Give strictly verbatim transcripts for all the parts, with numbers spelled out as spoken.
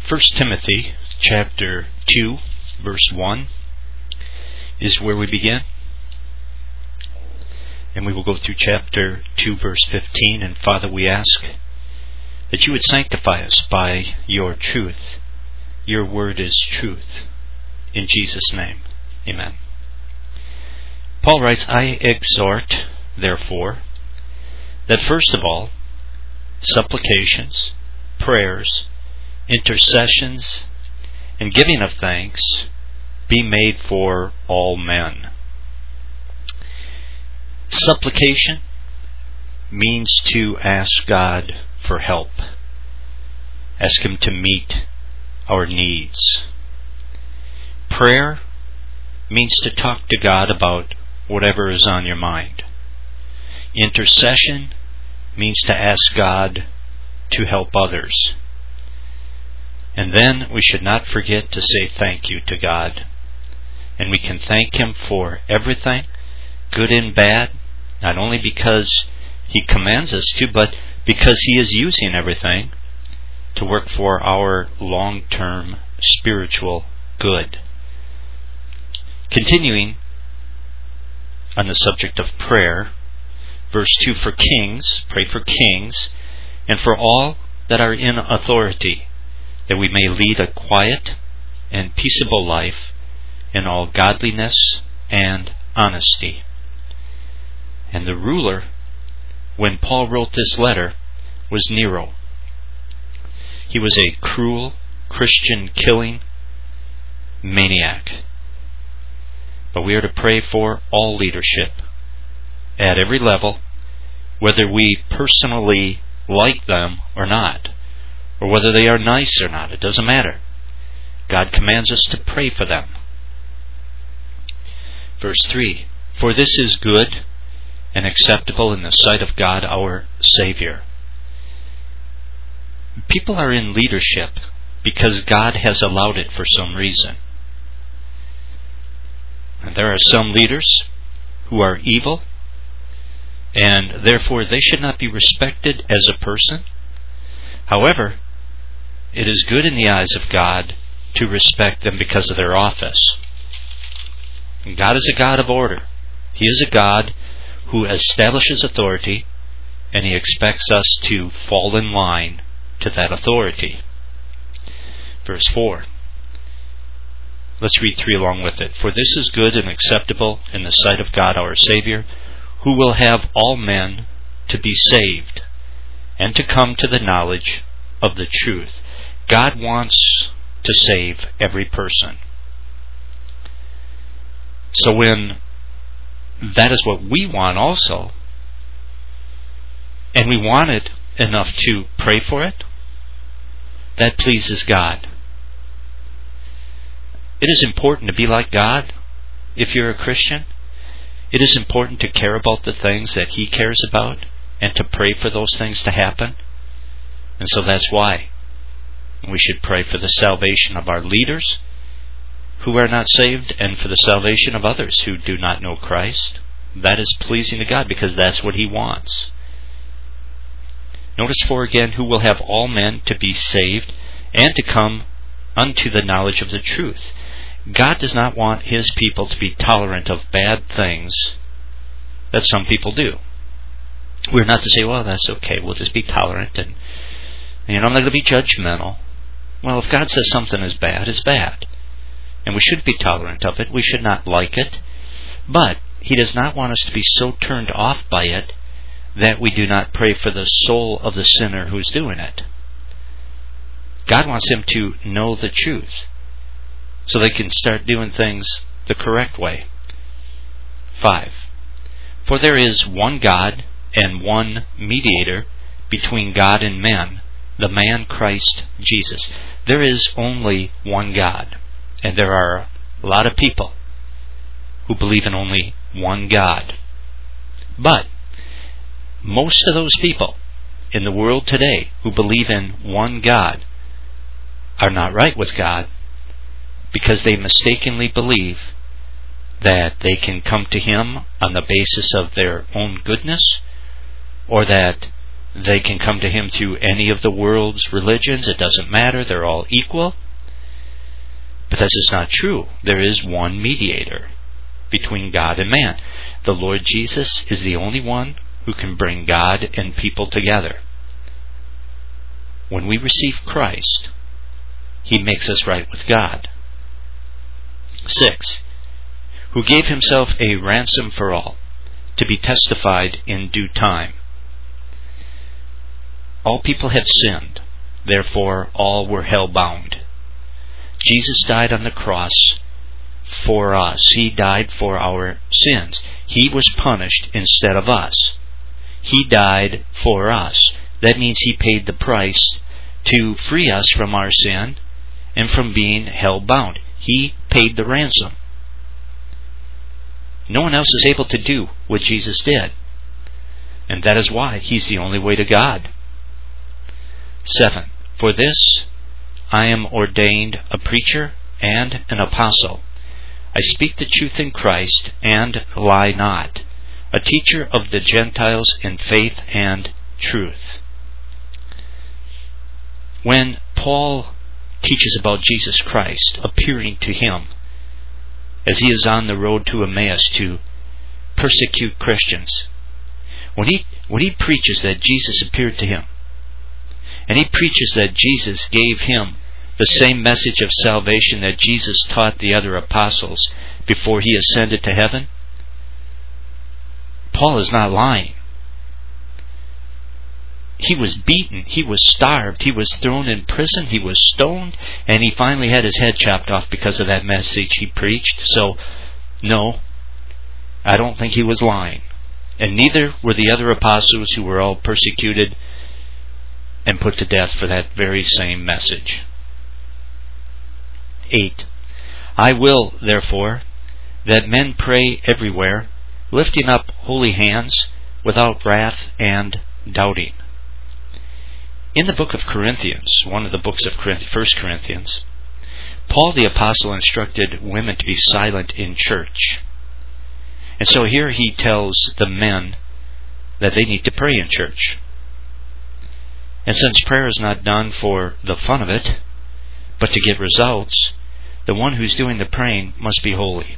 First Timothy chapter two, verse one is where we begin. And we will go through chapter two, verse fifteen. And Father, we ask that you would sanctify us by your truth. Your word is truth. In Jesus' name, amen. Paul writes, I exhort, therefore, that first of all, supplications, prayers, intercessions, and giving of thanks be made for all men. Supplication means to ask God for help. Ask Him to meet our needs. Prayer means to talk to God about whatever is on your mind. Intercession means to ask God to help others. And then we should not forget to say thank you to God. And we can thank Him for everything, good and bad, not only because He commands us to, but because He is using everything to work for our long-term spiritual good. Continuing on the subject of prayer, verse two, for kings, pray for kings, and for all that are in authority, that we may lead a quiet and peaceable life in all godliness and honesty. And the ruler, when Paul wrote this letter, was Nero. He was a cruel, Christian-killing maniac. But we are to pray for all leadership at every level, whether we personally like them or not, or whether they are nice or not. It doesn't matter. God commands us to pray for them. Verse three, for this is good and acceptable in the sight of God our Savior. People are in leadership because God has allowed it for some reason. And there are some leaders who are evil, and therefore they should not be respected as a person. However, it is good in the eyes of God to respect them because of their office. And God is a God of order. He is a God who establishes authority, and He expects us to fall in line to that authority. Verse four. Let's read three along with it. For this is good and acceptable in the sight of God our Savior, who will have all men to be saved and to come to the knowledge of the truth. God wants to save every person. So when that is what we want also, and we want it enough to pray for it, that pleases God. It is important to be like God if you're a Christian. It is important to care about the things that He cares about and to pray for those things to happen. And so that's why we should pray for the salvation of our leaders who are not saved and for the salvation of others who do not know Christ. That is pleasing to God because that's what He wants. Notice for again, who will have all men to be saved and to come unto the knowledge of the truth. God does not want His people to be tolerant of bad things that some people do. We're not to say, well, that's okay, we'll just be tolerant and, you know, I'm not going to be judgmental. Well, if God says something is bad, it's bad. And we should be tolerant of it. We should not like it. But He does not want us to be so turned off by it that we do not pray for the soul of the sinner who's doing it. God wants him to know the truth so they can start doing things the correct way. Five. For there is one God and one mediator between God and men, the man Christ Jesus. There is only one God. And there are a lot of people who believe in only one God. But most of those people in the world today who believe in one God are not right with God because they mistakenly believe that they can come to Him on the basis of their own goodness, or that they can come to Him through any of the world's religions. It doesn't matter. They're all equal. But that's just not true. There is one mediator between God and man. The Lord Jesus is the only one who can bring God and people together. When we receive Christ, He makes us right with God. Six, who gave Himself a ransom for all, to be testified in due time. All people have sinned, therefore all were hell-bound. Jesus died on the cross for us. He died for our sins. He was punished instead of us. He died for us. That means He paid the price to free us from our sin and from being hell-bound. He paid the ransom. No one else is able to do what Jesus did. And that is why He's the only way to God. Seven, for this I am ordained a preacher and an apostle. I speak the truth in Christ and lie not, a teacher of the Gentiles in faith and truth. When Paul teaches about Jesus Christ appearing to him as he is on the road to Emmaus to persecute Christians, when he when he preaches that Jesus appeared to him, and he preaches that Jesus gave him the same message of salvation that Jesus taught the other apostles before He ascended to heaven, Paul is not lying. He was beaten, he was starved, he was thrown in prison, he was stoned, and he finally had his head chopped off because of that message he preached. So, no, I don't think he was lying. And neither were the other apostles who were all persecuted and put to death for that very same message. Eight, I will, therefore, that men pray everywhere, lifting up holy hands, without wrath and doubting. In the book of Corinthians, one of the books of First Corinthians, Paul the Apostle instructed women to be silent in church. And so here he tells the men that they need to pray in church. And since prayer is not done for the fun of it, but to get results, the one who's doing the praying must be holy.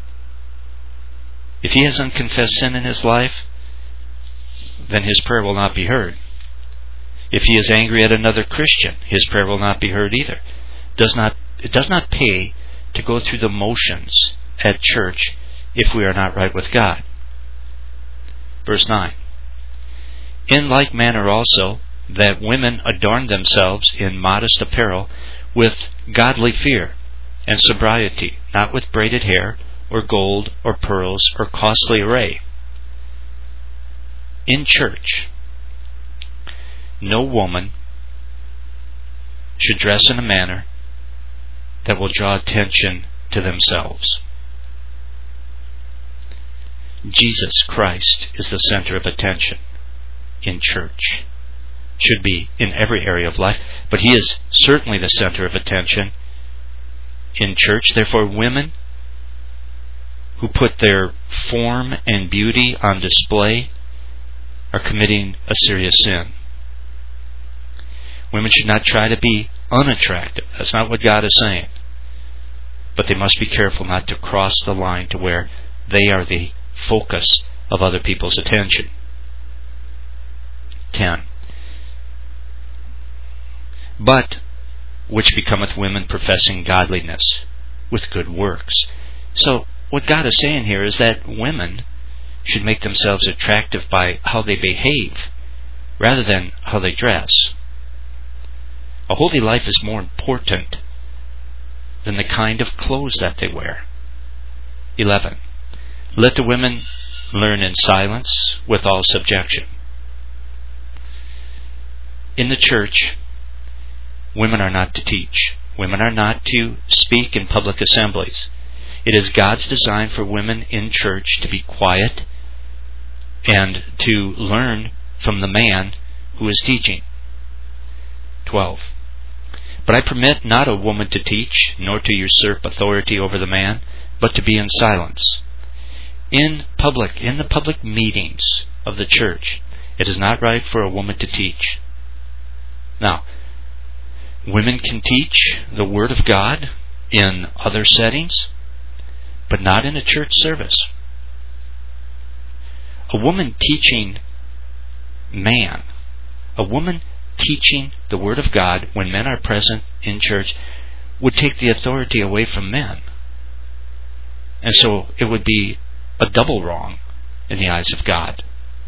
If he has unconfessed sin in his life, then his prayer will not be heard. If he is angry at another Christian, his prayer will not be heard either. Does not, it does not pay to go through the motions at church if we are not right with God. Verse nine. In like manner also, that women adorn themselves in modest apparel with godly fear and sobriety, not with braided hair, or gold, or pearls, or costly array. In church, no woman should dress in a manner that will draw attention to themselves. Jesus Christ is the center of attention in church. Should be in every area of life, but He is certainly the center of attention in church. Therefore, women who put their form and beauty on display are committing a serious sin. Women should not try to be unattractive. That's not what God is saying. But they must be careful not to cross the line to where they are the focus of other people's attention. Ten. But which becometh women professing godliness with good works. So what God is saying here is that women should make themselves attractive by how they behave rather than how they dress. A holy life is more important than the kind of clothes that they wear. Eleven. Let the women learn in silence with all subjection. In the church, women are not to teach. Women are not to speak in public assemblies. It is God's design for women in church to be quiet and to learn from the man who is teaching. Twelve. But I permit not a woman to teach, nor to usurp authority over the man, but to be in silence. In public, in the public meetings of the church, It is not right for a woman to teach. Now, women can teach the Word of God in other settings, but not in a church service. A woman teaching man, a woman teaching the Word of God when men are present in church would take the authority away from men. And so it would be a double wrong in the eyes of God.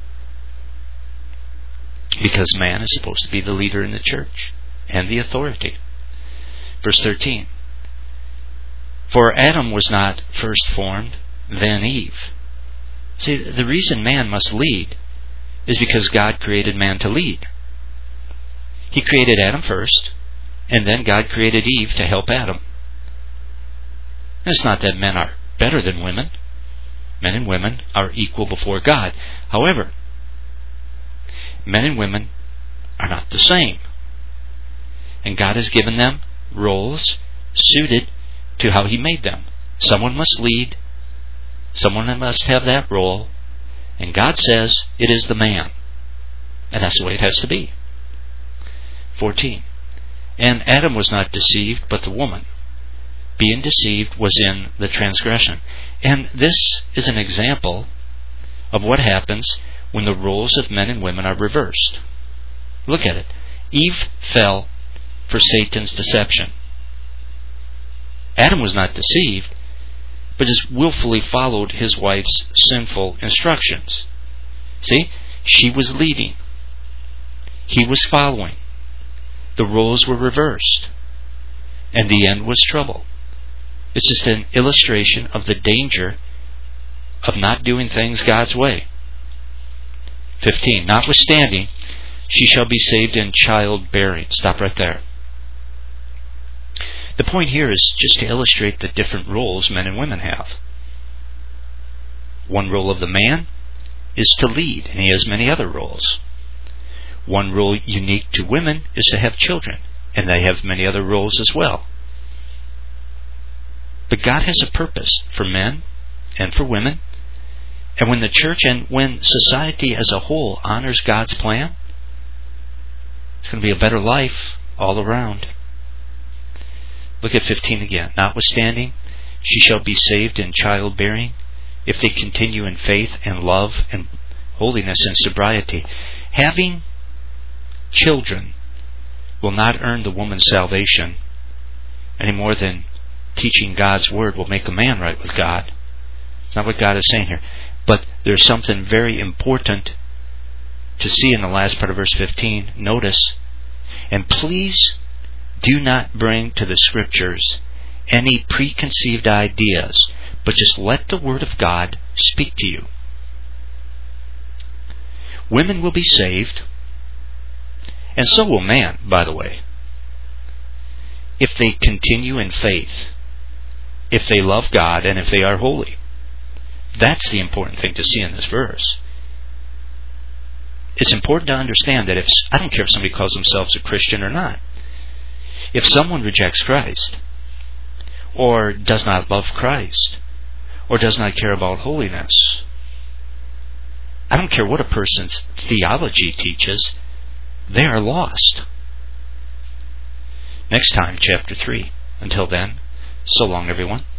Because man is supposed to be the leader in the church and the authority. Verse thirteen. For Adam was not first formed, then Eve. See, the reason man must lead is because God created man to lead. He created Adam first, and then God created Eve to help Adam. And it's not that men are better than women. Men and women are equal before God. However, men and women are not the same. And God has given them roles suited to how He made them. Someone must lead. Someone must have that role. And God says it is the man. And that's the way it has to be. fourteen. And Adam was not deceived, but the woman, being deceived, was in the transgression. And this is an example of what happens when the roles of men and women are reversed. Look at it. Eve fell for Satan's deception. Adam was not deceived, but just willfully followed his wife's sinful instructions. See? She was leading. He was following. The roles were reversed. And the end was trouble. It's just an illustration of the danger of not doing things God's way. fifteen. Notwithstanding, she shall be saved in childbearing. Stop right there. The point here is just to illustrate the different roles men and women have. One role of the man is to lead, and he has many other roles. One role unique to women is to have children, and they have many other roles as well. But God has a purpose for men and for women. And when the church and when society as a whole honors God's plan, it's going to be a better life all around. Look at fifteen again. Notwithstanding, she shall be saved in childbearing if they continue in faith and love and holiness and sobriety. Having children will not earn the woman's salvation any more than teaching God's Word will make a man right with God. It's not what God is saying here. But there's something very important to see in the last part of verse fifteen. Notice, and please do not bring to the Scriptures any preconceived ideas, but just let the Word of God speak to you. Women will be saved, and so will man, by the way, if they continue in faith, if they love God, and if they are holy. That's the important thing to see in this verse. It's important to understand that if, I don't care if somebody calls themselves a Christian or not, if someone rejects Christ, or does not love Christ, or does not care about holiness, I don't care what a person's theology teaches, they are lost. Next time, chapter three. Until then, so long, everyone.